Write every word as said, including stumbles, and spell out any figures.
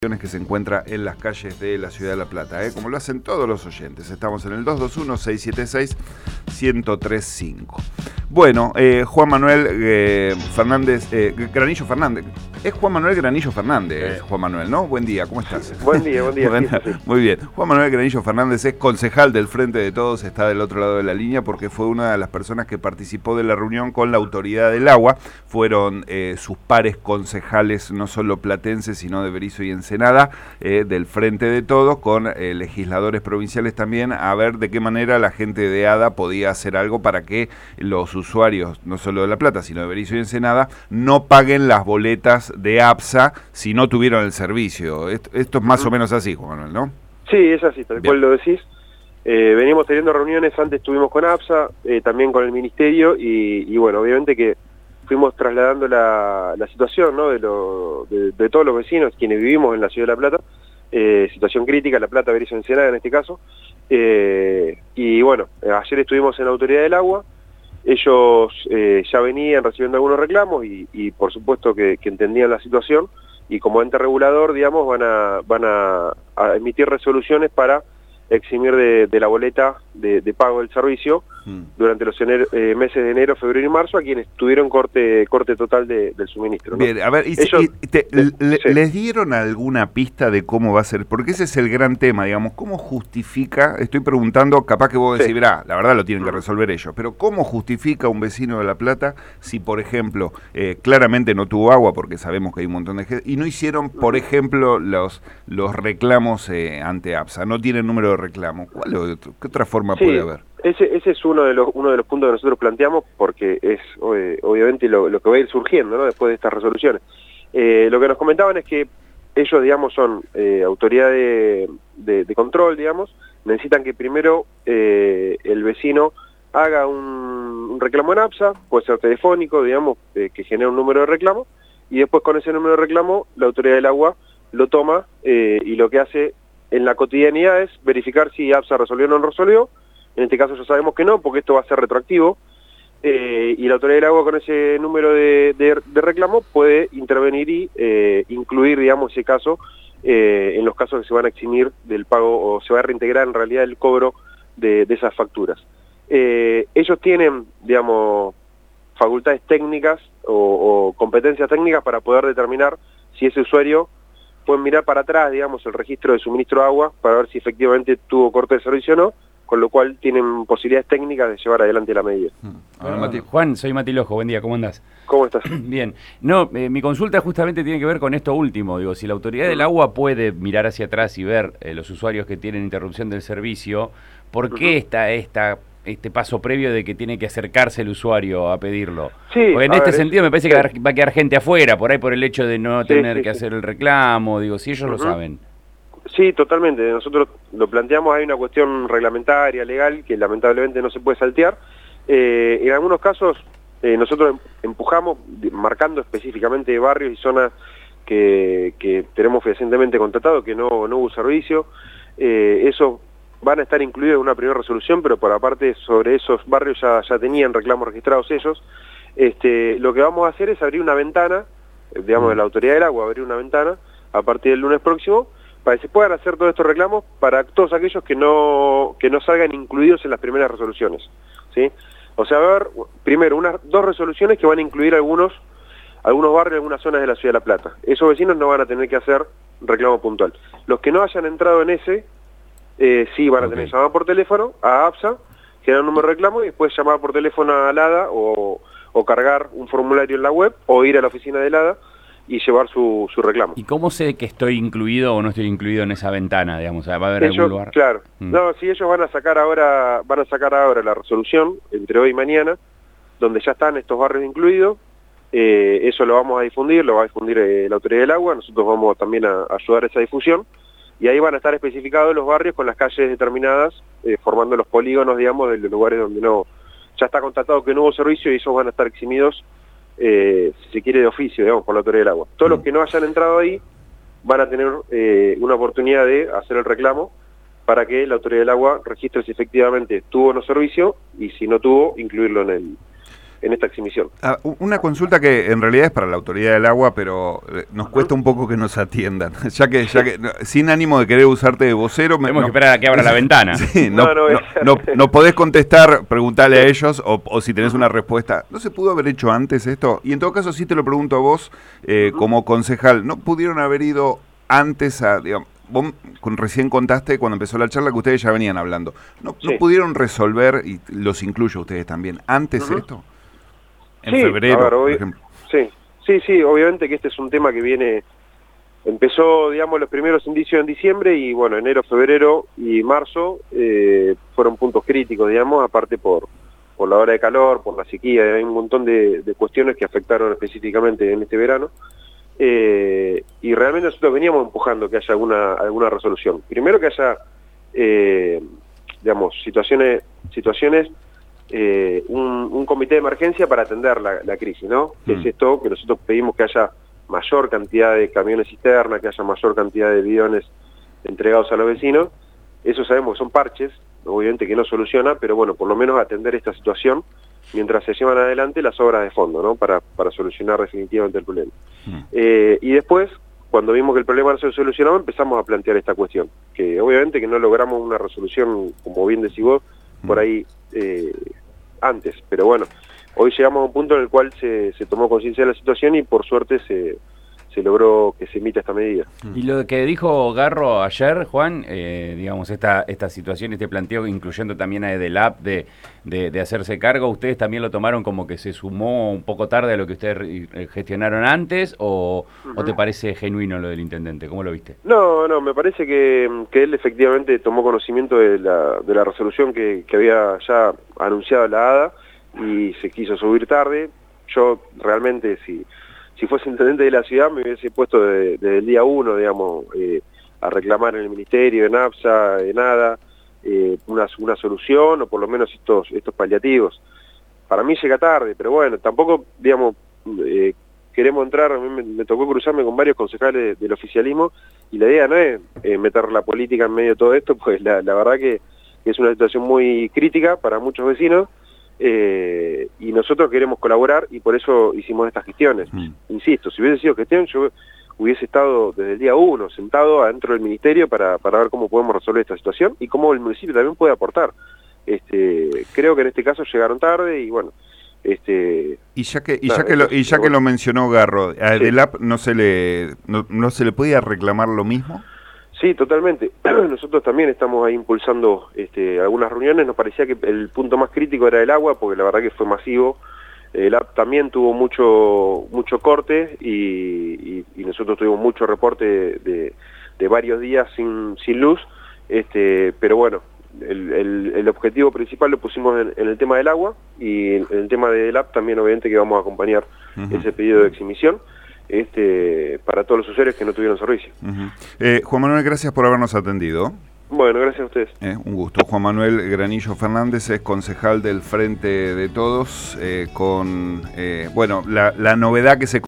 que se encuentra en las calles de la ciudad de La Plata, ¿eh? Como lo hacen todos los oyentes. Estamos en el dos dos uno, seis siete seis, uno cero tres cinco. Bueno, eh, Juan Manuel eh, Fernández, eh, Granillo Fernández. Es Juan Manuel Granillo Fernández, eh. Juan Manuel, ¿no? Buen día, ¿cómo estás? Buen día, buen día. Bueno, sí, sí. Muy bien. Juan Manuel Granillo Fernández es concejal del Frente de Todos, está del otro lado de la línea porque fue una de las personas que participó de la reunión con la Autoridad del Agua. Fueron eh, sus pares concejales, no solo platenses, sino de Berisso y Ensenada, eh, del Frente de Todos, con eh, legisladores provinciales también, a ver de qué manera la gente de ADA podía hacer algo para que los usuarios, no solo de La Plata, sino de Berisso y Ensenada, no paguen las boletas de APSA si no tuvieron el servicio. Esto, esto es más uh-huh. o menos así, Juan Manuel, ¿no? Sí, es así, tal cual lo decís. Eh, venimos teniendo reuniones, antes estuvimos con APSA, eh, también con el Ministerio, y, y bueno, obviamente que fuimos trasladando la, la situación, ¿no? de, lo, de, de todos los vecinos, quienes vivimos en la ciudad de La Plata, eh, situación crítica, La Plata, Berisso, Ensenada en este caso, eh, y bueno, ayer estuvimos en la Autoridad del Agua. Ellos eh, ya venían recibiendo algunos reclamos y, y por supuesto que, que entendían la situación, y como ente regulador, digamos, van a, van a, a emitir resoluciones para eximir de, de la boleta de, de pago del servicio mm. durante los enero, eh, meses de enero, febrero y marzo a quienes tuvieron corte corte total de, del suministro, ¿no? Bien, a ver, y, Ellos, y te, de, le, sí. ¿les dieron alguna pista de cómo va a ser? Porque ese es el gran tema, digamos, ¿cómo justifica? Estoy preguntando, capaz que vos decís, sí. verá, la verdad lo tienen que resolver ellos, pero ¿cómo justifica un vecino de La Plata si, por ejemplo, eh, claramente no tuvo agua, porque sabemos que hay un montón de gente, y no hicieron, por ejemplo, los, los reclamos eh, ante APSA, no tienen número de reclamo? ¿Cuál otro, ¿Qué otra forma sí. puede haber? Ese, ese es uno de los uno de los puntos que nosotros planteamos, porque es eh, obviamente lo, lo que va a ir surgiendo, ¿no? Después de estas resoluciones. Eh, lo que nos comentaban es que ellos, digamos, son eh, autoridad de, de, de control, digamos, necesitan que primero eh, el vecino haga un, un reclamo en APSA, puede ser telefónico, digamos, eh, que genere un número de reclamo, y después con ese número de reclamo la Autoridad del Agua lo toma eh, y lo que hace en la cotidianidad es verificar si APSA resolvió o no resolvió. En este caso ya sabemos que no, porque esto va a ser retroactivo, eh, y la Autoridad del Agua con ese número de, de, de reclamo puede intervenir y eh, incluir, digamos, ese caso eh, en los casos que se van a eximir del pago, o se va a reintegrar en realidad el cobro de, de esas facturas. Eh, ellos tienen, digamos, facultades técnicas o, o competencias técnicas para poder determinar si ese usuario, pueden mirar para atrás, digamos, el registro de suministro de agua para ver si efectivamente tuvo corte de servicio o no, con lo cual tienen posibilidades técnicas de llevar adelante la medida. Bueno, Mati. Juan, soy Mati Lojo, buen día, ¿cómo andás? ¿Cómo estás? Bien. No, eh, mi consulta justamente tiene que ver con esto último, digo, si la Autoridad del Agua puede mirar hacia atrás y ver eh, los usuarios que tienen interrupción del servicio, ¿por qué uh-huh. está esta... este paso previo de que tiene que acercarse el usuario a pedirlo? Sí, porque en este ver, sentido me parece sí. que va a quedar gente afuera, por ahí por el hecho de no sí, tener sí, que sí. hacer el reclamo, digo, si ellos uh-huh. lo saben. Sí, totalmente, nosotros lo planteamos, hay una cuestión reglamentaria, legal, que lamentablemente no se puede saltear. Eh, en algunos casos eh, nosotros empujamos, marcando específicamente barrios y zonas que, que tenemos fehacientemente contratado, que no, no hubo servicio, eh, eso van a estar incluidos en una primera resolución, pero por aparte sobre esos barrios ya, ya tenían reclamos registrados ellos. Este, lo que vamos a hacer es abrir una ventana, digamos, de la Autoridad del Agua, abrir una ventana a partir del lunes próximo, para que se puedan hacer todos estos reclamos para todos aquellos que no que no salgan incluidos en las primeras resoluciones, ¿sí? O sea, va a haber primero unas dos resoluciones que van a incluir algunos algunos barrios, algunas zonas de la ciudad de La Plata. Esos vecinos no van a tener que hacer reclamo puntual. Los que no hayan entrado en ese, eh, sí van a tener que llamar por teléfono a APSA, generar un número de reclamo y después llamar por teléfono a LADA o, o cargar un formulario en la web o ir a la oficina de LADA y llevar su, su reclamo. ¿Y cómo sé que estoy incluido o no estoy incluido en esa ventana, digamos? ¿Va a haber ellos, algún lugar? Claro. Mm. No, si ellos van a sacar ahora van a sacar ahora la resolución entre hoy y mañana, donde ya están estos barrios incluidos, eh, eso lo vamos a difundir, lo va a difundir eh, la Autoridad del Agua, nosotros vamos también a, a ayudar a esa difusión, y ahí van a estar especificados los barrios con las calles determinadas, eh, formando los polígonos, digamos, de los lugares donde no ya está constatado que no hubo servicio, y esos van a estar eximidos, Eh, si se quiere, de oficio, digamos, por la Autoridad del Agua. Todos mm. los que no hayan entrado ahí van a tener eh, una oportunidad de hacer el reclamo para que la Autoridad del Agua registre si efectivamente tuvo o no servicio, y si no tuvo, incluirlo en el, en esta exhibición. Ah, una consulta que en realidad es para la autoridad del agua, pero nos cuesta un poco que nos atiendan, ya que, ya que sin ánimo de querer usarte de vocero... Tenemos no, que esperar a que abra la ventana. Sí, no, no, no, no, no, no podés contestar, preguntarle a ellos, o, o si tenés una respuesta. ¿No se pudo haber hecho antes esto? Y en todo caso sí te lo pregunto a vos, eh, como concejal, ¿no pudieron haber ido antes a... digamos, vos con, recién contaste cuando empezó la charla que ustedes ya venían hablando. ¿No, sí. ¿no pudieron resolver, y los incluyo a ustedes también, antes uh-huh. esto? En sí, febrero, ver, por ejemplo. Sí, sí, sí, obviamente que este es un tema que viene, empezó, digamos, los primeros indicios en diciembre y, bueno, enero, febrero y marzo eh, fueron puntos críticos, digamos, aparte por, por la hora de calor, por la sequía, hay un montón de, de cuestiones que afectaron específicamente en este verano. Eh, y realmente nosotros veníamos empujando que haya alguna, alguna resolución. Primero que haya, eh, digamos, situaciones... situaciones Eh, un, un comité de emergencia para atender la, la crisis, ¿no? Que mm. es esto, que nosotros pedimos que haya mayor cantidad de camiones cisterna, que haya mayor cantidad de bidones entregados a los vecinos. Eso sabemos que son parches, obviamente que no soluciona, pero bueno, por lo menos atender esta situación mientras se llevan adelante las obras de fondo, ¿no? Para, para solucionar definitivamente el problema. Mm. Eh, y después, cuando vimos que el problema no se solucionaba, empezamos a plantear esta cuestión, que obviamente que no logramos una resolución, como bien decís vos, mm. por ahí... Eh, antes, pero bueno, hoy llegamos a un punto en el cual se, se tomó conciencia de la situación y por suerte se, se logró que se emita esta medida. Y lo que dijo Garro ayer, Juan, eh, digamos, esta esta situación, este planteo, incluyendo también a Edelap de, de, de hacerse cargo, ¿ustedes también lo tomaron como que se sumó un poco tarde a lo que ustedes gestionaron antes o, uh-huh. o te parece genuino lo del intendente? ¿Cómo lo viste? No, no, me parece que, que él efectivamente tomó conocimiento de la, de la resolución que, que había ya anunciado la A D A y se quiso subir tarde. Yo realmente, si, si fuese intendente de la ciudad, me hubiese puesto desde, desde el día uno, digamos, eh, a reclamar en el Ministerio, en APSA, en ADA, eh, una, una solución o por lo menos estos, estos paliativos. Para mí llega tarde, pero bueno, tampoco, digamos, eh, queremos entrar, a mí me, me tocó cruzarme con varios concejales del oficialismo y la idea no es eh, meter la política en medio de todo esto, pues la, la verdad que es una situación muy crítica para muchos vecinos eh, y nosotros queremos colaborar y por eso hicimos estas gestiones. Mm. Insisto, si hubiese sido gestión, yo hubiese estado desde el día uno sentado adentro del ministerio para, para ver cómo podemos resolver esta situación y cómo el municipio también puede aportar. Este, creo que en este caso llegaron tarde y bueno, este y ya que y nada, ya que lo, y ya que lo mencionó Garro, a Edelap sí. no se le no, no se le podía reclamar lo mismo. Sí, totalmente. Nosotros también estamos ahí impulsando este, algunas reuniones. Nos parecía que el punto más crítico era el agua, porque la verdad que fue masivo. El A P también tuvo mucho mucho corte y, y, y nosotros tuvimos mucho reporte de, de, de varios días sin, sin luz. Este, pero bueno, el, el, el objetivo principal lo pusimos en, en el tema del agua y en el tema del A P también obviamente que vamos a acompañar uh-huh. ese pedido de exhibición. Este, para todos los usuarios que no tuvieron servicio. Uh-huh. eh, Juan Manuel, gracias por habernos atendido. Bueno, gracias a ustedes. Eh, un gusto. Juan Manuel Granillo Fernández es concejal del Frente de Todos, eh, con, eh, bueno, la, la novedad que se